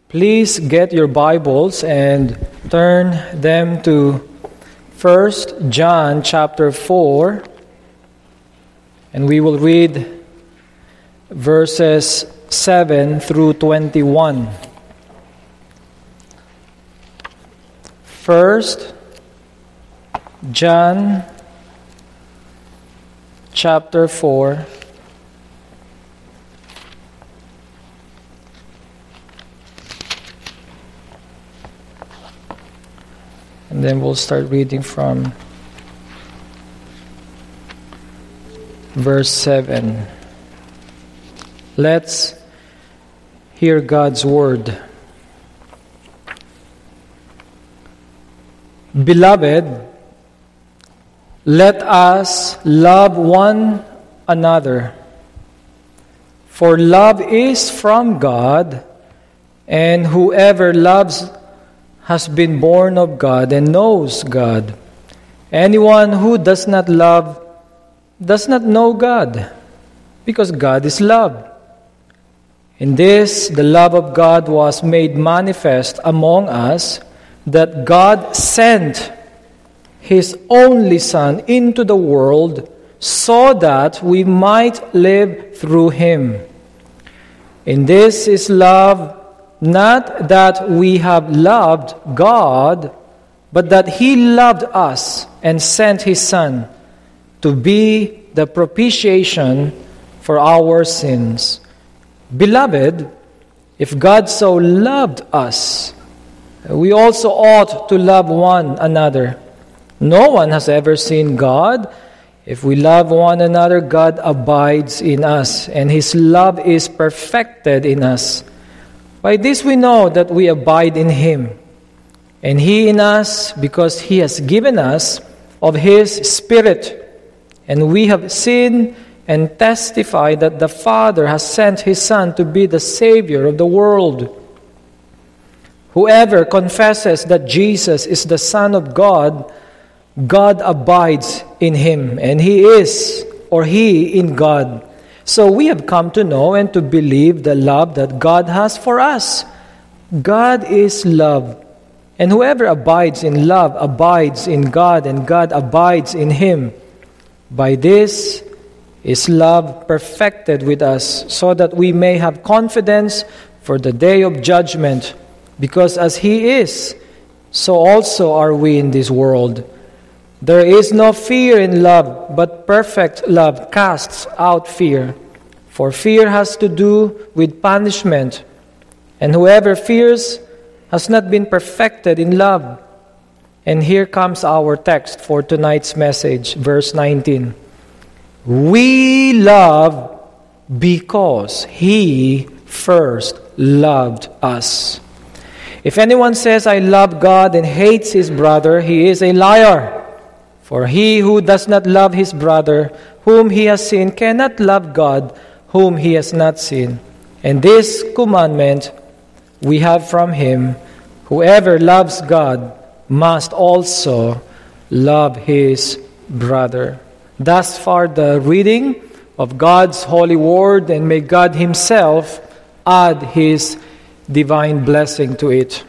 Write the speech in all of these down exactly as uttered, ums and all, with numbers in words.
Please get your Bibles and turn them to First John chapter four, and we will read verses seven through twenty-one. First John chapter four, and then we'll start reading from verse seven. Let's hear God's word. Beloved, let us love one another, for love is from God, and whoever loves has been born of God and knows God. Anyone who does not love does not know God, because God is love. In this, the love of God was made manifest among us, that God sent His only Son into the world so that we might live through Him. In this is love, not that we have loved God, but that He loved us and sent His Son to be the propitiation for our sins. Beloved, if God so loved us, we also ought to love one another. No one has ever seen God. If we love one another, God abides in us, and His love is perfected in us. By this we know that we abide in Him, and He in us, because He has given us of His Spirit. And we have seen and testify that the Father has sent His Son to be the Savior of the world. Whoever confesses that Jesus is the Son of God, God abides in Him, and He is, or He in God. So we have come to know and to believe the love that God has for us. God is love, and whoever abides in love abides in God, and God abides in him. By this is love perfected with us, so that we may have confidence for the day of judgment. Because as He is, so also are we in this world. There is no fear in love, but perfect love casts out fear. For fear has to do with punishment, and whoever fears has not been perfected in love. And here comes our text for tonight's message, verse nineteen. We love because He first loved us. If anyone says, I love God, and hates his brother, he is a liar. For he who does not love his brother, whom he has seen, cannot love God, whom he has not seen. And this commandment we have from Him, whoever loves God must also love his brother. Thus far the reading of God's holy word, and may God Himself add His divine blessing to it.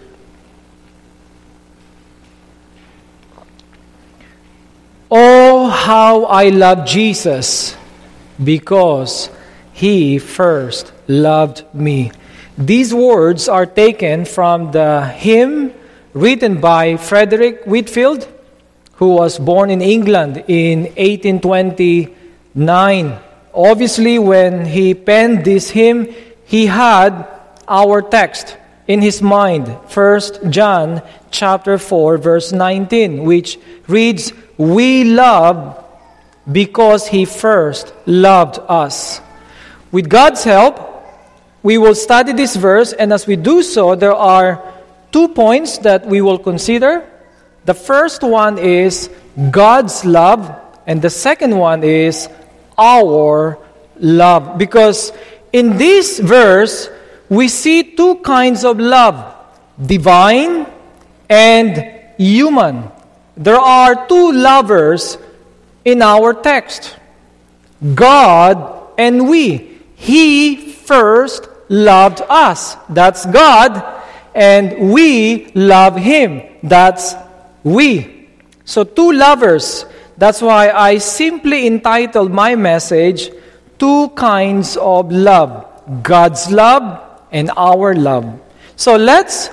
Oh, how I love Jesus, because He first loved me. These words are taken from the hymn written by Frederick Whitfield, who was born in England in eighteen twenty-nine. Obviously, when he penned this hymn, he had our text in his mind, First John chapter four, verse nineteen, which reads, we love because He first loved us. With God's help, we will study this verse, and as we do so, there are two points that we will consider. The first one is God's love, and the second one is our love. Because in this verse, we see two kinds of love, divine and human. There are two lovers in our text, God and we. He first loved us. That's God. and we love Him. That's we. So two lovers. That's why I simply entitled my message, Two Kinds of Love. God's love and our love. So let's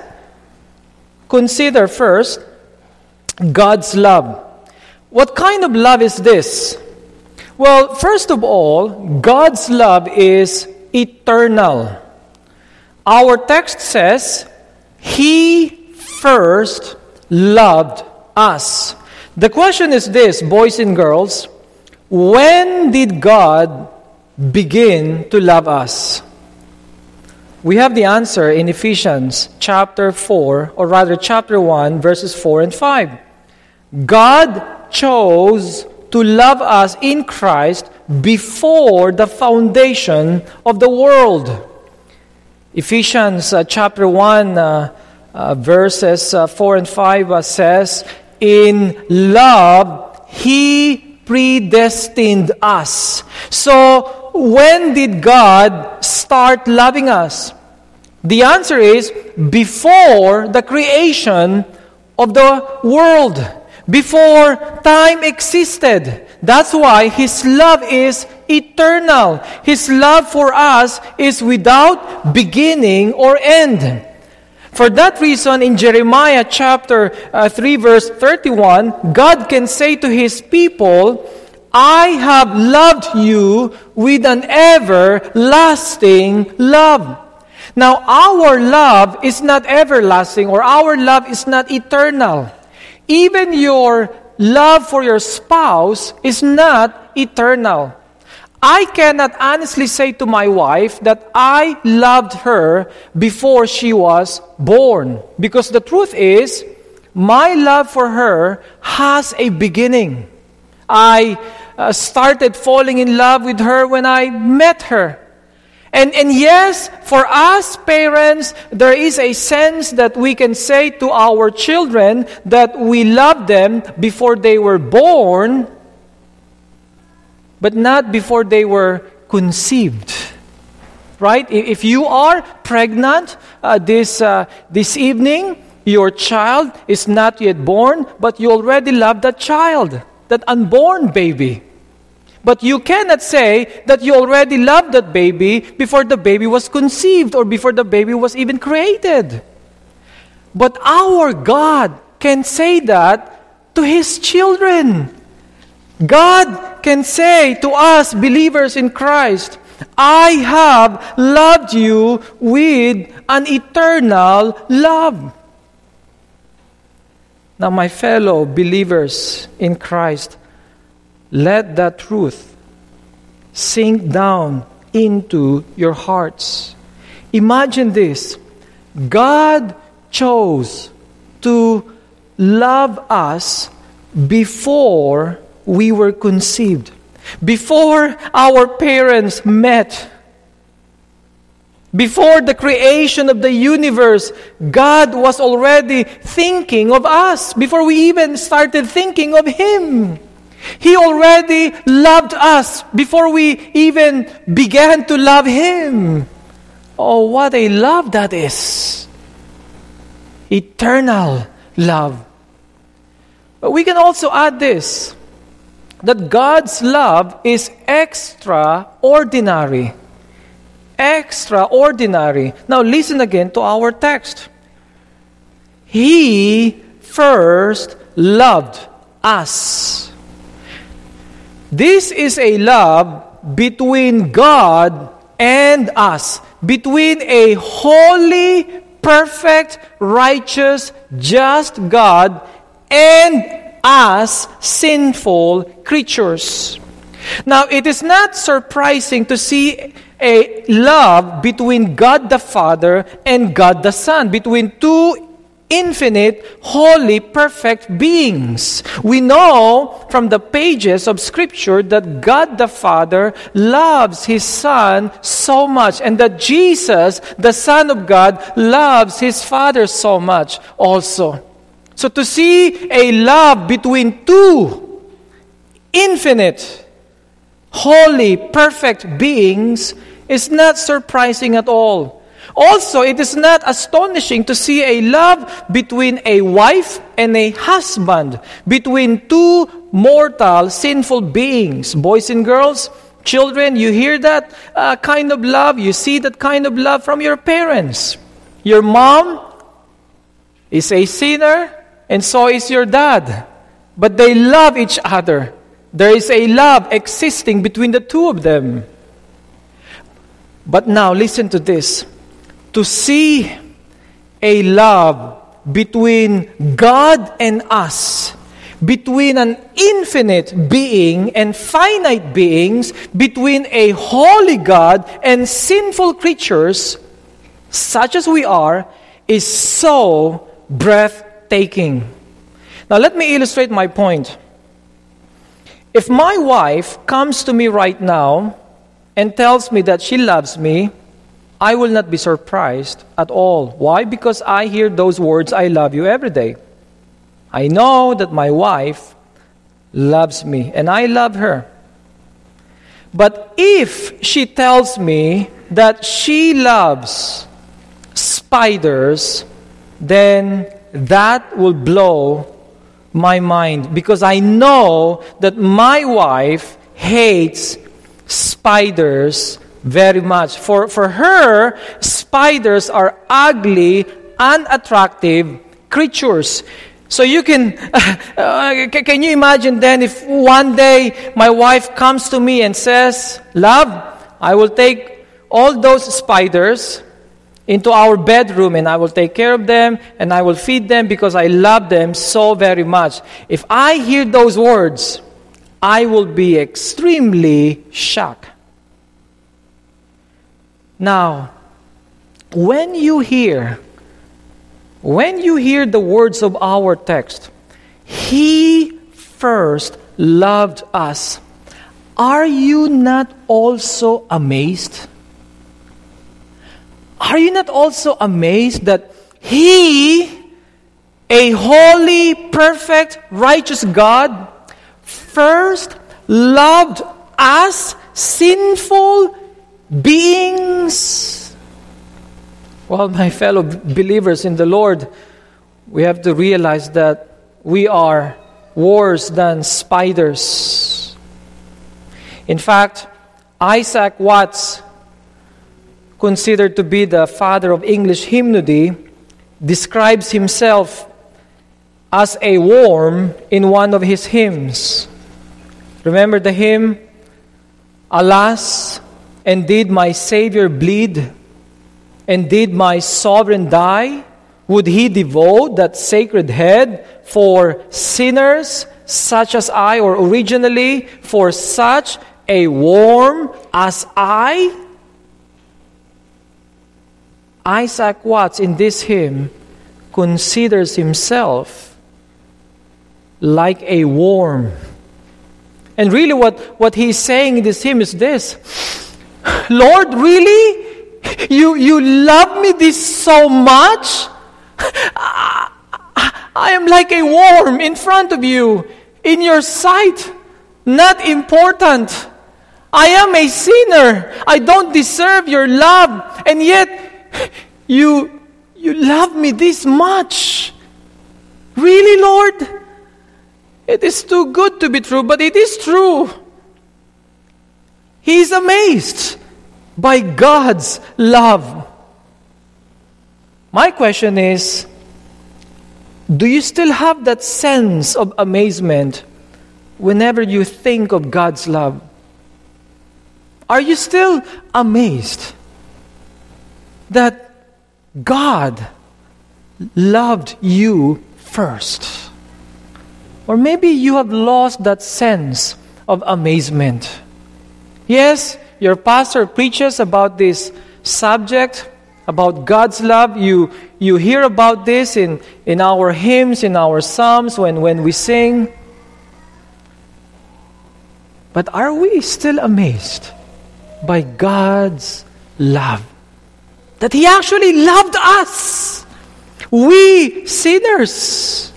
consider first God's love. What kind of love is this? Well, first of all, God's love is eternal. Our text says, He first loved us. The question is this, boys and girls, when did God begin to love us? We have the answer in Ephesians chapter four, or rather chapter one, verses four and five. God chose to love us in Christ before the foundation of the world. Ephesians uh, chapter one, uh, uh, verses uh, four and five uh, says, in love, He predestined us. So, when did God start loving us? The answer is before the creation of the world. Before time existed. That's why His love is eternal. His love for us is without beginning or end. For that reason, in Jeremiah chapter uh, three, verse thirty-one, God can say to His people, I have loved you with an everlasting love. Now, our love is not everlasting, or our love is not eternal. Even your love for your spouse is not eternal. I cannot honestly say to my wife that I loved her before she was born. Because the truth is, my love for her has a beginning. I uh, started falling in love with her when I met her. And, and yes, for us parents, there is a sense that we can say to our children that we love them before they were born, but not before they were conceived. Right? If you are pregnant uh, this, uh, this evening, your child is not yet born, but you already love that child, that unborn baby. But you cannot say that you already loved that baby before the baby was conceived or before the baby was even created. But our God can say that to His children. God can say to us believers in Christ, I have loved you with an eternal love. Now, my fellow believers in Christ, let that truth sink down into your hearts. Imagine this. God chose to love us before we were conceived. Before our parents met. Before the creation of the universe, God was already thinking of us. Before we even started thinking of Him. He already loved us before we even began to love Him. Oh, what a love that is. Eternal love. But we can also add this, that God's love is extraordinary. Extraordinary. Now listen again to our text. He first loved us. This is a love between God and us. Between a holy, perfect, righteous, just God and us, sinful creatures. Now, it is not surprising to see a love between God the Father and God the Son, between two infinite, holy, perfect beings. We know from the pages of Scripture that God the Father loves His Son so much, and that Jesus, the Son of God, loves His Father so much also. So to see a love between two infinite, holy, perfect beings is not surprising at all. Also, it is not astonishing to see a love between a wife and a husband, between two mortal, sinful beings. Boys and girls, children, you hear that uh, kind of love, you see that kind of love from your parents. Your mom is a sinner, and so is your dad. But they love each other. There is a love existing between the two of them. But now, listen to this. To see a love between God and us, between an infinite being and finite beings, between a holy God and sinful creatures, such as we are, is so breathtaking. Now, let me illustrate my point. If my wife comes to me right now and tells me that she loves me, I will not be surprised at all. Why? Because I hear those words, I love you, every day. I know that my wife loves me, and I love her. But if she tells me that she loves spiders, then that will blow my mind, because I know that my wife hates spiders very much. For, for her, spiders are ugly, unattractive creatures. So you can, uh, can you imagine then if one day my wife comes to me and says, love, I will take all those spiders into our bedroom and I will take care of them and I will feed them because I love them so very much. If I hear those words, I will be extremely shocked. Now, when you hear, when you hear the words of our text, He first loved us, are you not also amazed? Are you not also amazed that He, a holy, perfect, righteous God, first loved us, sinful beings? Well, my fellow believers in the Lord, we have to realize that we are worse than spiders. In fact, Isaac Watts, considered to be the father of English hymnody, describes himself as a worm in one of his hymns. Remember the hymn, Alas, and did my Savior bleed? And did my sovereign die? Would He devote that sacred head for sinners such as I, or originally for such a worm as I? Isaac Watts in this hymn considers himself like a worm. And really what, what he's saying in this hymn is this: Lord, really? You, you love me this so much? I, I am like a worm in front of you, in your sight, not important. I am a sinner. I don't deserve your love. And yet, you, you love me this much. Really, Lord? It is too good to be true, but it is true. He is amazed by God's love. My question is, do you still have that sense of amazement whenever you think of God's love? Are you still amazed that God loved you first? Or maybe you have lost that sense of amazement. Yes, your pastor preaches about this subject, about God's love. You, you hear about this in, in our hymns, in our psalms, when, when we sing. But are we still amazed by God's love? That He actually loved us, we sinners.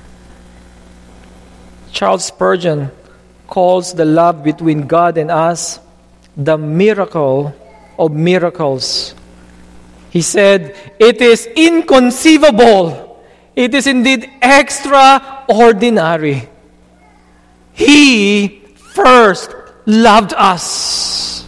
Charles Spurgeon calls the love between God and us the miracle of miracles. He He said, it is inconceivable. It is indeed extraordinary. He first loved us.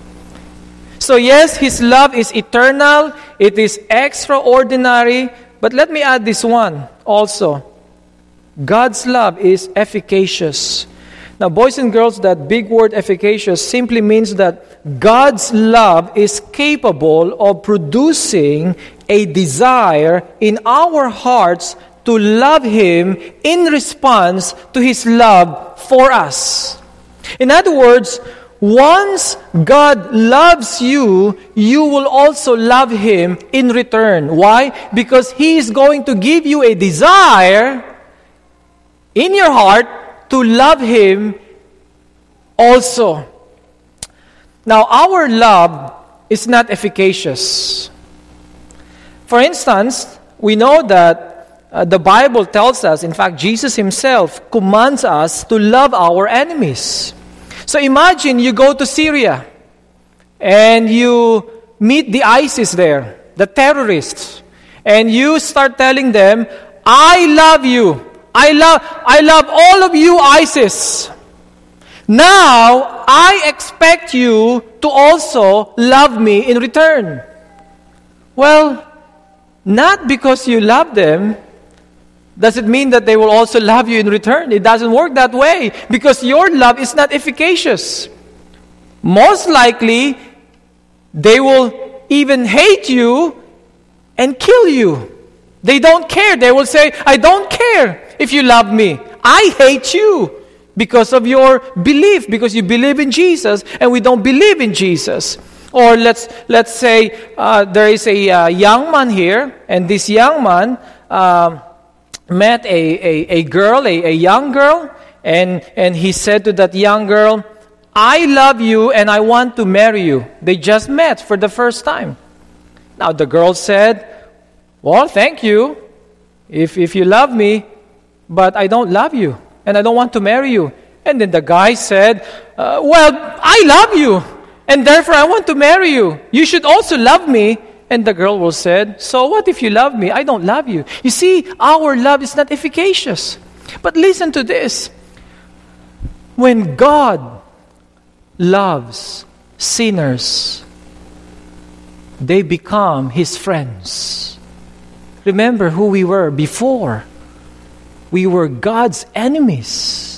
So yes, His love is eternal. It is extraordinary. But let me add this one also. God's love is efficacious. Now, boys and girls, that big word efficacious simply means that God's love is capable of producing a desire in our hearts to love Him in response to His love for us. In other words, once God loves you, you will also love Him in return. Why? Because He is going to give you a desire in your heart to love Him also. Now, our love is not efficacious. For instance, we know that uh, the Bible tells us, in fact, Jesus Himself commands us to love our enemies. So imagine you go to Syria and you meet the ISIS there, the terrorists, and you start telling them, I love you. I love I love all of you, ISIS. Now, I expect you to also love me in return. Well, not because you love them, does it mean that they will also love you in return? It doesn't work that way because your love is not efficacious. Most likely, they will even hate you and kill you. They don't care. They will say, I don't care if you love me. I hate you because of your belief, because you believe in Jesus and we don't believe in Jesus. Or let's let's say uh, there is a uh, young man here, and this young man uh, met a, a, a girl, a, a young girl, and, and he said to that young girl, I love you and I want to marry you. They just met for the first time. Now the girl said, well, thank you, if if you love me, but I don't love you, and I don't want to marry you. And then the guy said, uh, well, I love you, and therefore I want to marry you. You should also love me. And the girl will said, so what if you love me? I don't love you. You see, our love is not efficacious. But listen to this. When God loves sinners, they become His friends. Remember who we were before. We were God's enemies.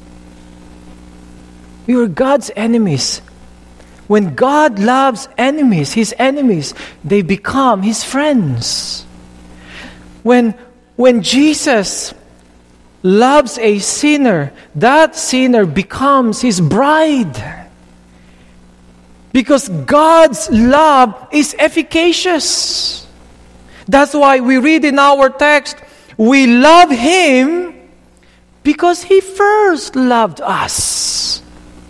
We were God's enemies. When God loves enemies, His enemies, they become His friends. When, when Jesus loves a sinner, that sinner becomes His bride. Because God's love is efficacious. That's why we read in our text, we love Him because He first loved us.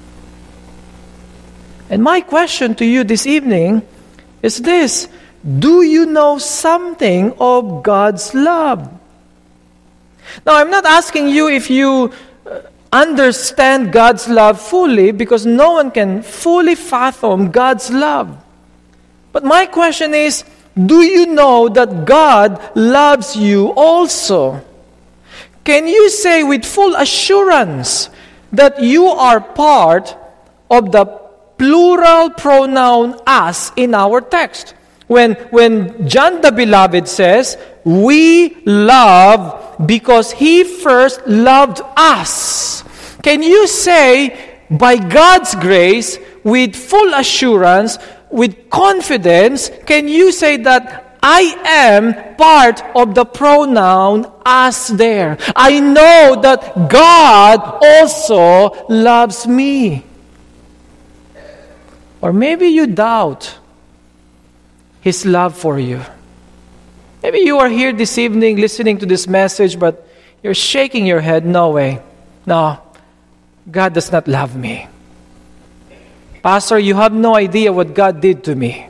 And my question to you this evening is this: do you know something of God's love? Now, I'm not asking you if you understand God's love fully, because no one can fully fathom God's love. But my question is, do you know that God loves you also? Can you say with full assurance that you are part of the plural pronoun us in our text? When, when John the Beloved says, we love because He first loved us. Can you say, by God's grace, with full assurance, with confidence, can you say that I am part of the pronoun us there? I know that God also loves me. Or maybe you doubt His love for you. Maybe you are here this evening listening to this message, but you're shaking your head, no way. No, God does not love me. Pastor, you have no idea what God did to me.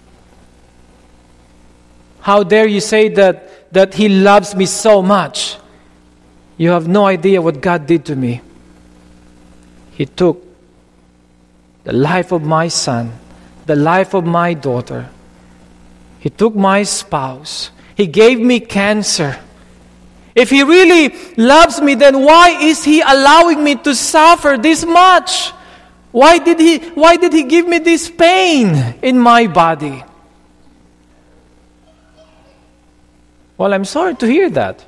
How dare you say that, that He loves me so much? You have no idea what God did to me. He took the life of my son, the life of my daughter, He took my spouse. He gave me cancer. If He really loves me, then why is He allowing me to suffer this much? Why did He, why did He give me this pain in my body? Well, I'm sorry to hear that.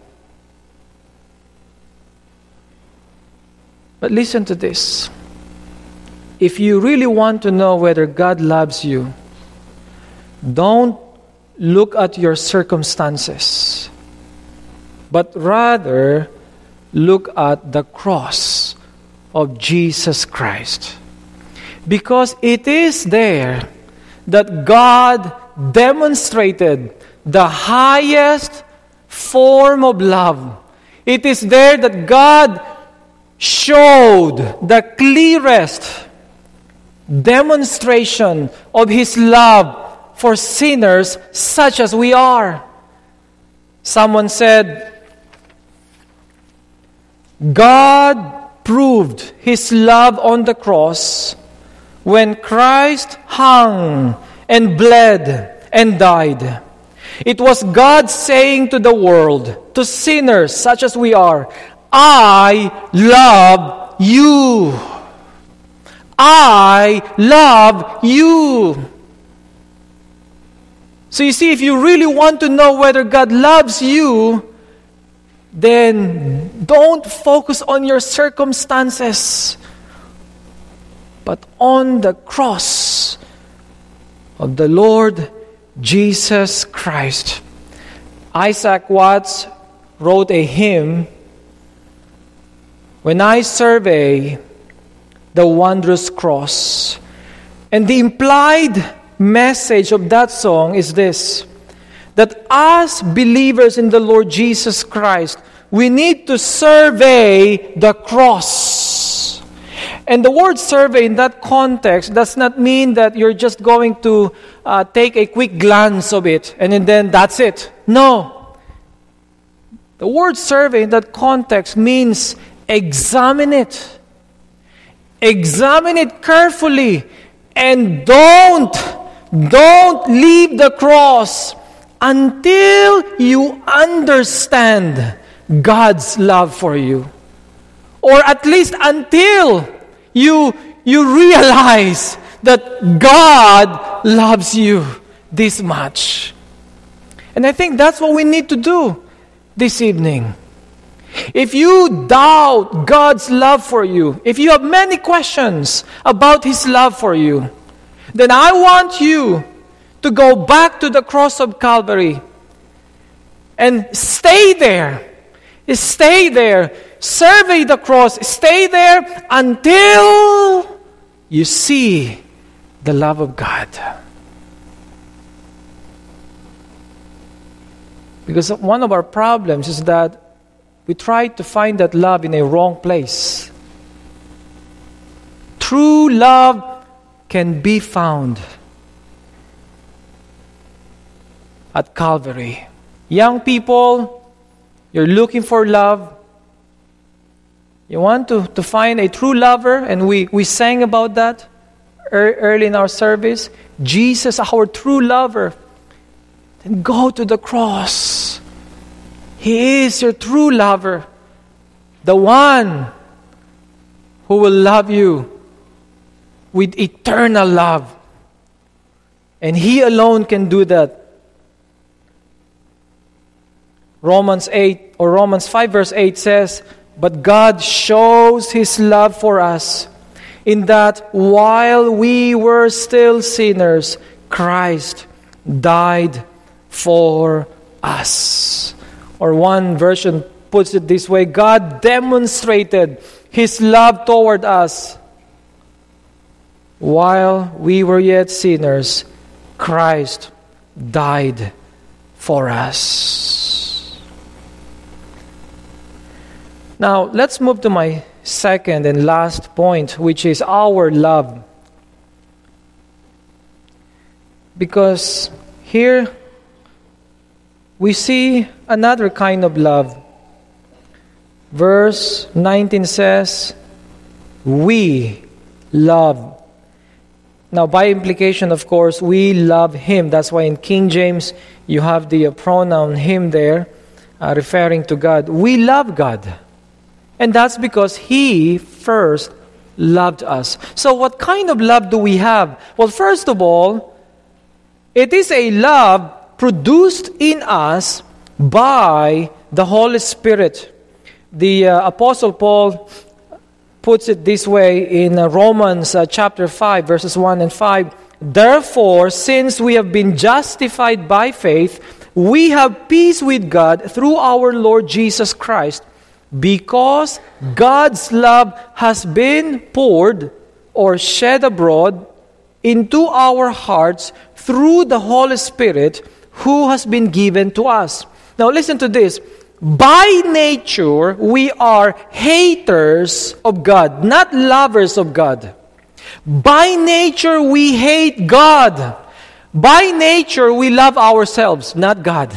But listen to this. If you really want to know whether God loves you, don't look at your circumstances, but rather look at the cross of Jesus Christ. Because it is there that God demonstrated the highest form of love. It is there that God showed the clearest demonstration of His love for sinners such as we are. Someone said, God proved His love on the cross when Christ hung and bled and died. It was God saying to the world, to sinners such as we are, I love you. I love you. So you see, if you really want to know whether God loves you, then don't focus on your circumstances, but on the cross of the Lord Jesus Christ. Isaac Watts wrote a hymn, When I Survey the Wondrous Cross. And the implied message of that song is this, that as believers in the Lord Jesus Christ, we need to survey the cross. And the word survey in that context does not mean that you're just going to uh, take a quick glance of it and then that's it. No. The word survey in that context means examine it. Examine it carefully and don't, don't leave the cross until you understand God's love for you. Or at least until you, you realize that God loves you this much. And I think that's what we need to do this evening. If you doubt God's love for you, if you have many questions about His love for you, then I want you to go back to the cross of Calvary and stay there. Stay there. Survey the cross. Stay there until you see the love of God. Because one of our problems is that we try to find that love in a wrong place. True love can be found at Calvary. Young people, you're looking for love. You want to, to find a true lover, and we, we sang about that early in our service. Jesus, our true lover. Then go to the cross. He is your true lover, the one who will love you with eternal love. And He alone can do that. Romans eight or Romans five verse eight says, but God shows His love for us in that while we were still sinners, Christ died for us. Or one version puts it this way, God demonstrated His love toward us. While we were yet sinners, Christ died for us. Now, let's move to my second and last point, which is our love. Because here, we see another kind of love. Verse nineteen says, we love Now, by implication, of course, we love Him. That's why in King James, you have the uh, pronoun Him there, uh, referring to God. We love God. And that's because He first loved us. So what kind of love do we have? Well, first of all, it is a love produced in us by the Holy Spirit. The uh, Apostle Paul puts it this way in uh, Romans uh, chapter five, verses one and five. Therefore, since we have been justified by faith, we have peace with God through our Lord Jesus Christ, because God's love has been poured or shed abroad into our hearts through the Holy Spirit who has been given to us. Now listen to this. By nature, we are haters of God, not lovers of God. By nature, we hate God. By nature, we love ourselves, not God.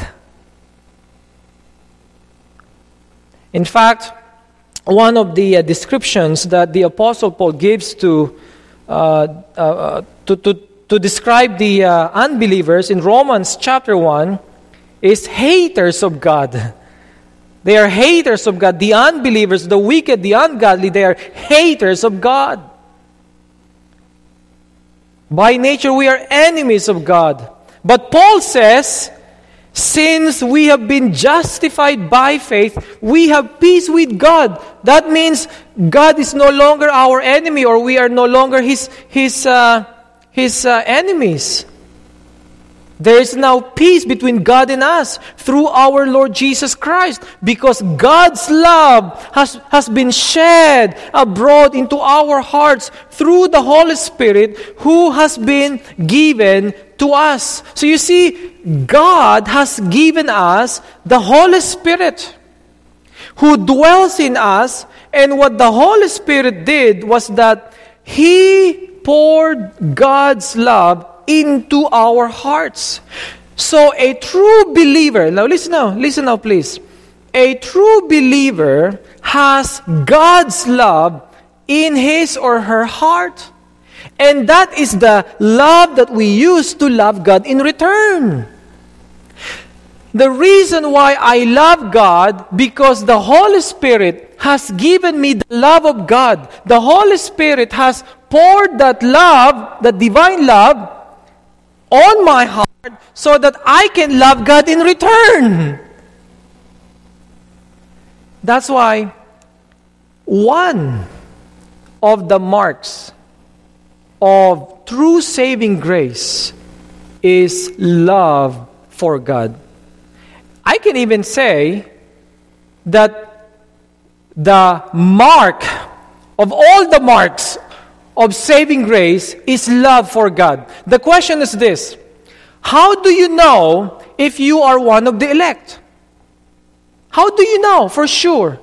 In fact, one of the uh, descriptions that the Apostle Paul gives to uh, uh, to, to, to describe the uh, unbelievers in Romans chapter one is haters of God. They are haters of God. The unbelievers, the wicked, the ungodly, they are haters of God. By nature, we are enemies of God. But Paul says, since we have been justified by faith, we have peace with God. That means God is no longer our enemy, or we are no longer His His uh, His uh, enemies. There is now peace between God and us through our Lord Jesus Christ, because God's love has, has been shed abroad into our hearts through the Holy Spirit who has been given to us. So you see, God has given us the Holy Spirit who dwells in us, and what the Holy Spirit did was that He poured God's love into our hearts. So a true believer, now listen now, listen now please. A true believer has God's love in his or her heart. And that is the love that we use to love God in return. The reason why I love God, because the Holy Spirit has given me the love of God. The Holy Spirit has poured that love, that divine love, on my heart so that I can love God in return. That's why one of the marks of true saving grace is love for God. I can even say that the mark of all the marks of saving grace is love for God. The question is this: how do you know if you are one of the elect? How do you know for sure?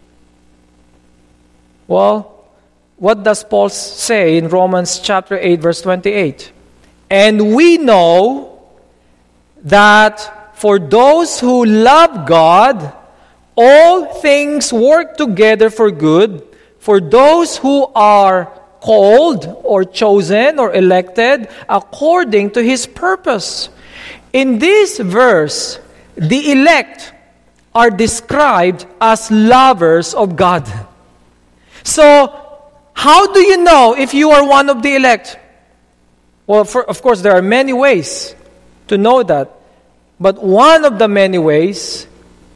Well, what does Paul say in Romans chapter eight, verse twenty-eight? And we know that for those who love God, all things work together for good, for those who are called or chosen or elected according to His purpose. In this verse, the elect are described as lovers of God. So, how do you know if you are one of the elect? Well, for, of course, there are many ways to know that. But one of the many ways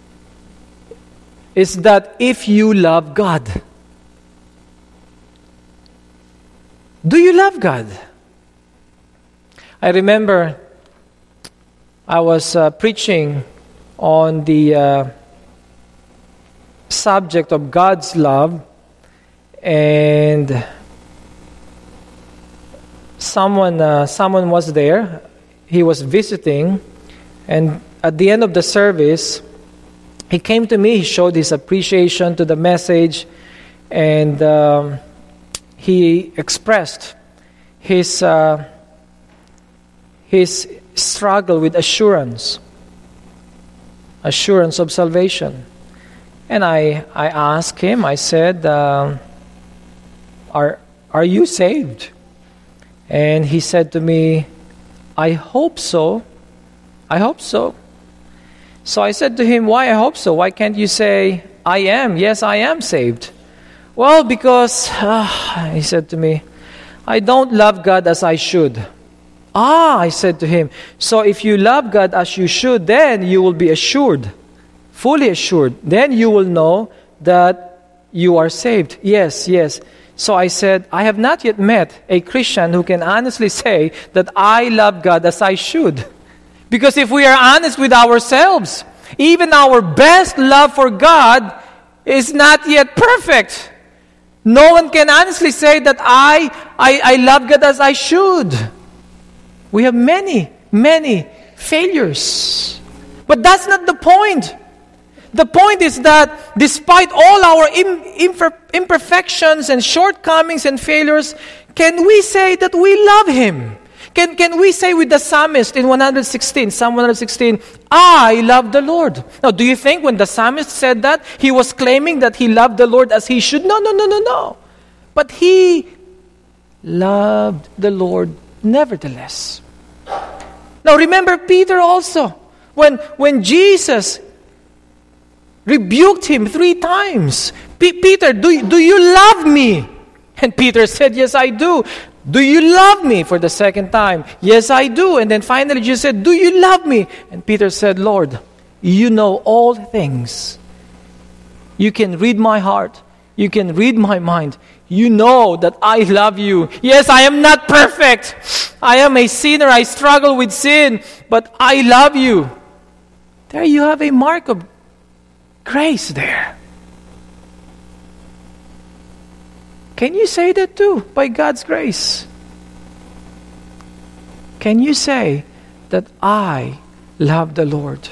is that if you love God. Do you love God? I remember I was uh, preaching on the uh, subject of God's love, and someone uh, someone was there. He was visiting, and at the end of the service, he came to me. He showed his appreciation to the message, and um, he expressed his uh, his struggle with assurance, assurance of salvation. And I I asked him. I said, uh, "Are are you saved?" And he said to me, I hope so. I hope so. So I said to him, why I hope so? Why can't you say, I am? Yes, I am saved. Well, because, uh, he said to me, I don't love God as I should. Ah, I said to him, so if you love God as you should, then you will be assured, fully assured. Then you will know that you are saved. Yes, yes. So I said, I have not yet met a Christian who can honestly say that I love God as I should. Because if we are honest with ourselves, even our best love for God is not yet perfect. No one can honestly say that I, I, I love God as I should. We have many, many failures. But that's not the point. The point is that despite all our im- imper- imperfections and shortcomings and failures, can we say that we love Him? Can, can we say with the psalmist in one sixteen, Psalm one sixteen, I love the Lord? Now, do you think when the psalmist said that, he was claiming that he loved the Lord as he should? No, no, no, no, no. But he loved the Lord nevertheless. Now, remember Peter also. When, when Jesus rebuked him three times, P- Peter, do, do you love me? And Peter said, yes, I do. Do you love me? For the second time, yes, I do. And then finally Jesus said, do you love me? And Peter said, Lord, you know all things. You can read my heart. You can read my mind. You know that I love you. Yes, I am not perfect. I am a sinner. I struggle with sin. But I love you. There you have a mark of grace there. Can you say that too, by God's grace? Can you say that I love the Lord?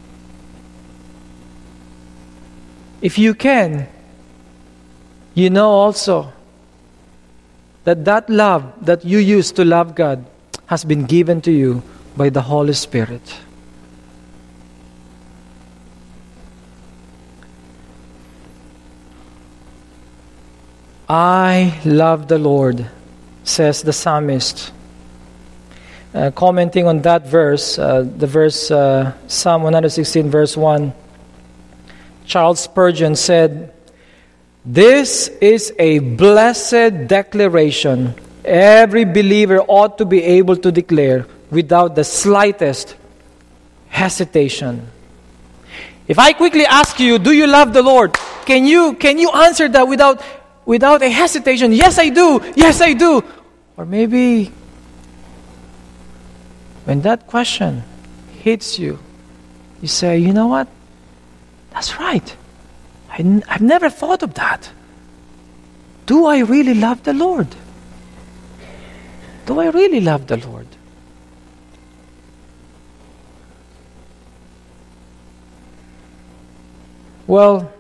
If you can, you know also that that love that you used to love God has been given to you by the Holy Spirit. I love the Lord, says the psalmist. Uh, commenting on that verse, uh, the verse, uh, Psalm one sixteen, verse one, Charles Spurgeon said, this is a blessed declaration every believer ought to be able to declare without the slightest hesitation. If I quickly ask you, do you love the Lord? Can you, can you answer that without Without a hesitation? Yes, I do. Yes, I do. Or maybe when that question hits you, you say, you know what? That's right. I n- I've never thought of that. Do I really love the Lord? Do I really love the Lord? Well,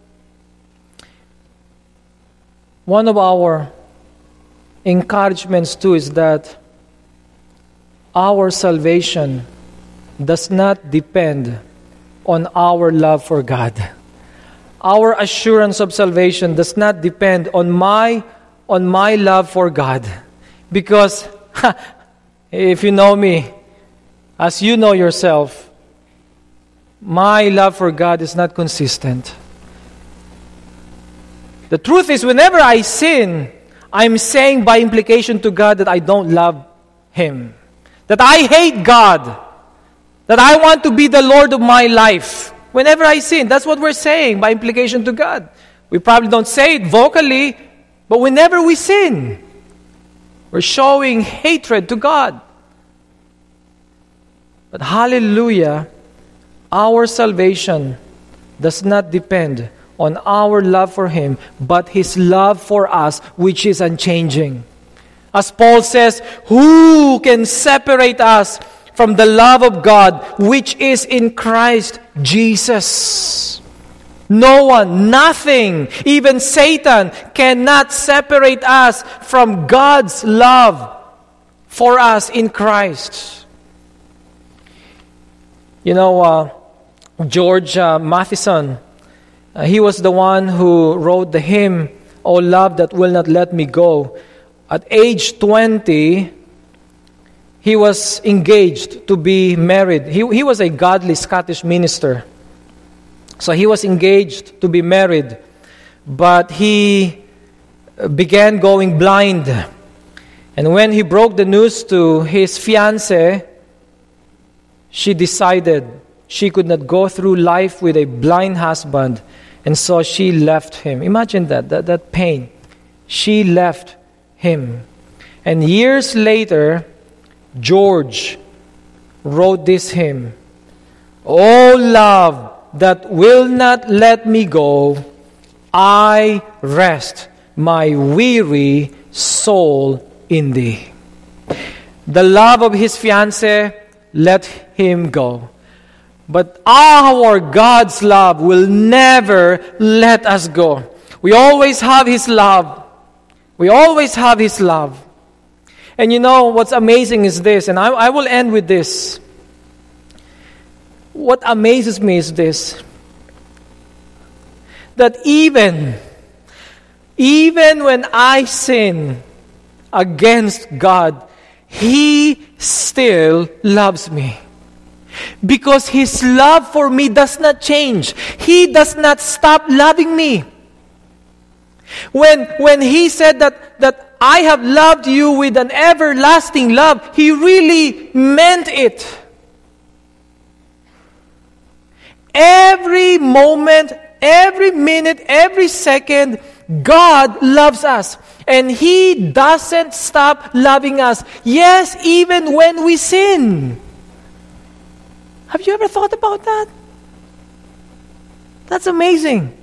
one of our encouragements too is that our salvation does not depend on our love for God. Our assurance of salvation does not depend on my on my love for God. Because if you know me, as you know yourself, my love for God is not consistent. The truth is, whenever I sin, I'm saying by implication to God that I don't love Him. That I hate God. That I want to be the Lord of my life. Whenever I sin, that's what we're saying by implication to God. We probably don't say it vocally, but whenever we sin, we're showing hatred to God. But hallelujah, our salvation does not depend on our love for Him, but His love for us, which is unchanging. As Paul says, who can separate us from the love of God, which is in Christ Jesus? No one, nothing, even Satan cannot separate us from God's love for us in Christ. You know, uh, George uh, Matheson, Uh, he was the one who wrote the hymn, O Love That Will Not Let Me Go. At age twenty, he was engaged to be married. He, he was a godly Scottish minister. So he was engaged to be married. But he began going blind. And when he broke the news to his fiancée, she decided she could not go through life with a blind husband. And so she left him. Imagine that, that, that pain. She left him. And years later, George wrote this hymn. "O love that will not let me go, I rest my weary soul in thee." The love of his fiancée let him go. But our God's love will never let us go. We always have His love. We always have His love. And you know, what's amazing is this, and I, I will end with this. What amazes me is this, that even, even when I sin against God, He still loves me. Because His love for me does not change. He does not stop loving me. When, when He said that, that I have loved you with an everlasting love, He really meant it. Every moment, every minute, every second, God loves us. And He doesn't stop loving us. Yes, even when we sin. Have you ever thought about that? That's amazing.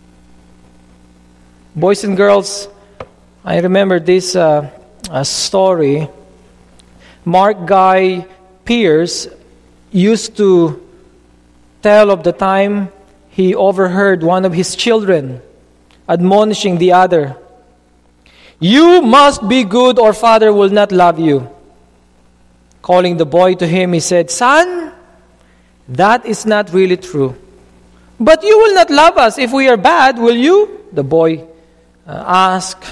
Boys and girls, I remember this uh, uh, story. Mark Guy Pearce used to tell of the time he overheard one of his children admonishing the other. "You must be good or Father will not love you." Calling the boy to him, he said, "Son, that is not really true. But you will not love us if we are bad, will you?" The boy uh, asked.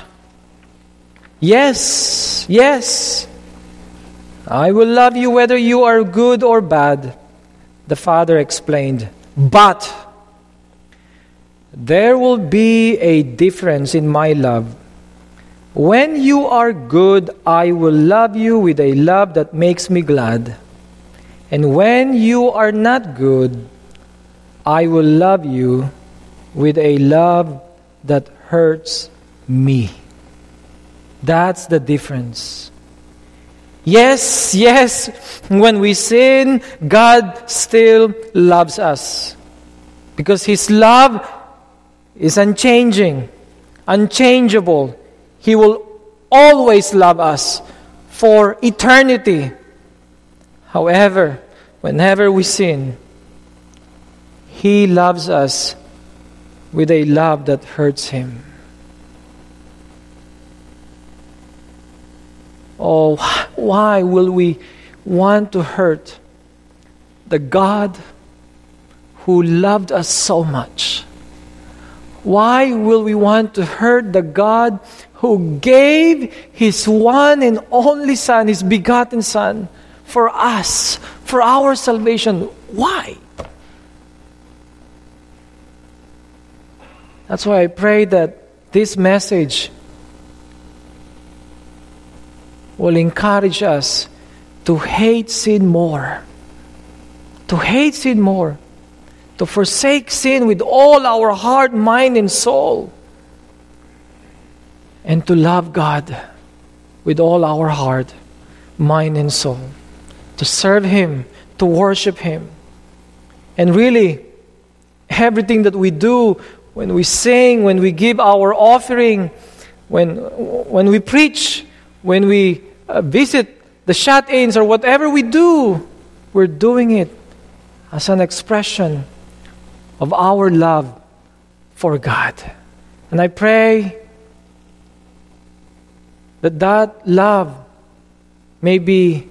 "Yes, yes. I will love you whether you are good or bad," the father explained. "But there will be a difference in my love. When you are good, I will love you with a love that makes me glad. And when you are not good, I will love you with a love that hurts me." That's the difference. Yes, yes, when we sin, God still loves us. Because His love is unchanging, unchangeable. He will always love us for eternity. However, whenever we sin, He loves us with a love that hurts Him. Oh, why will we want to hurt the God who loved us so much? Why will we want to hurt the God who gave His one and only Son, His begotten Son, for us, for our salvation? Why? That's why I pray that this message will encourage us to hate sin more. To hate sin more. To forsake sin with all our heart, mind, and soul. And to love God with all our heart, mind, and soul. To serve Him, to worship Him. And really, everything that we do, when we sing, when we give our offering, when, when we preach, when we uh, visit the shut-ins or whatever we do, we're doing it as an expression of our love for God. And I pray that that love may be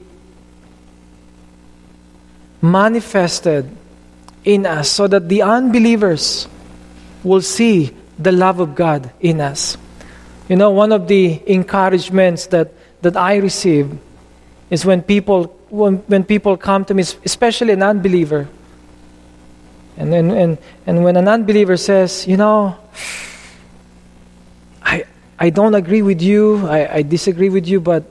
manifested in us so that the unbelievers will see the love of God in us. You know, one of the encouragements that, that I receive is when people when, when people come to me, especially an unbeliever. And then and, and when an unbeliever says, you know, I I don't agree with you, I, I disagree with you, but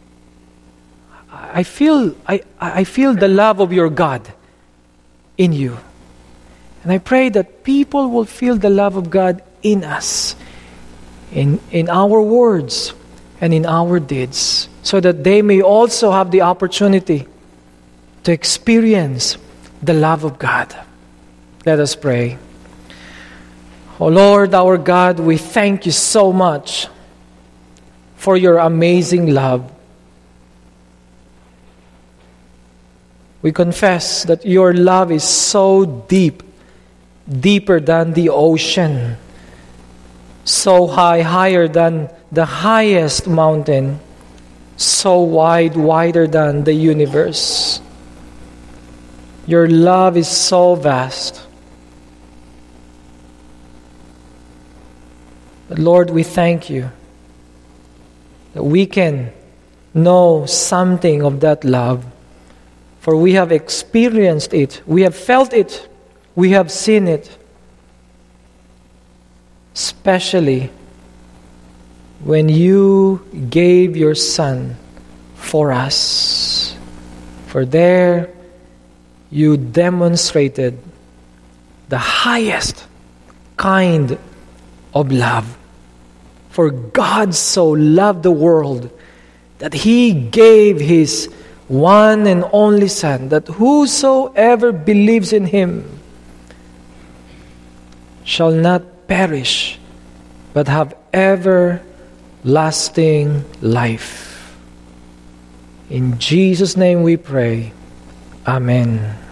I feel I, I feel the love of your God in you. And I pray that people will feel the love of God in us, in in our words and in our deeds, so that they may also have the opportunity to experience the love of God. Let us pray. Oh Lord, our God, we thank you so much for your amazing love. We confess that your love is so deep, deeper than the ocean, so high, higher than the highest mountain, so wide, wider than the universe. Your love is so vast. But Lord, we thank you that we can know something of that love, for we have experienced it, we have felt it, we have seen it, especially when you gave your Son for us. For there you demonstrated the highest kind of love. For God so loved the world that He gave His one and only Son, that whosoever believes in Him shall not perish, but have everlasting life. In Jesus' name we pray. Amen.